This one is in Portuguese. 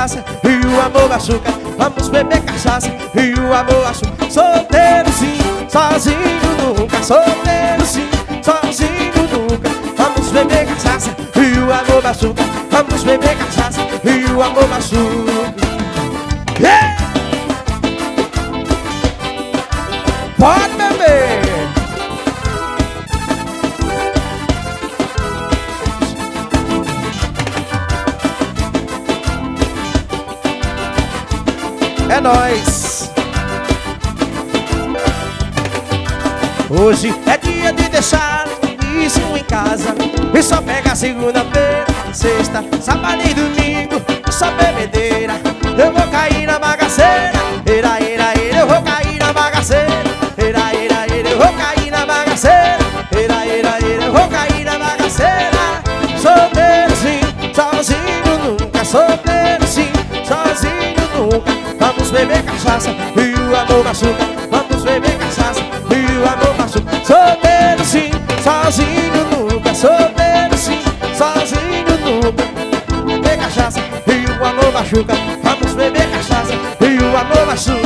cachaça e o amor machuca. Vamos beber cachaça e o amor machuca. Solteiro sim, sozinho nunca. Solteiro sim, sozinho nunca. Vamos beber cachaça e o amor machuca. Vamos beber cachaça e o amor machuca. Yeah! Pode beber! É nóis! Hoje é dia de deixar isso em casa e só pega segunda-feira, sexta, sábado e domingo. Só bebedeira, eu vou cair na bagaceira. Eira, eira, eira, eu vou cair na bagaceira. Eira, eira, eira, eu vou cair na bagaceira. Eira, eira, eira, eu vou cair na bagaceira. Solteiro sim, sozinho nunca. Solteiro sim, sozinho nunca. Vamos beber cachaça e o amor machuca. Vamos beber cachaça e o amor machuca. Solteiro sim, sozinho nunca. Solteiro sim, sozinho nunca. Beber cachaça e o amor machuca. Vamos beber cachaça e o amor machuca.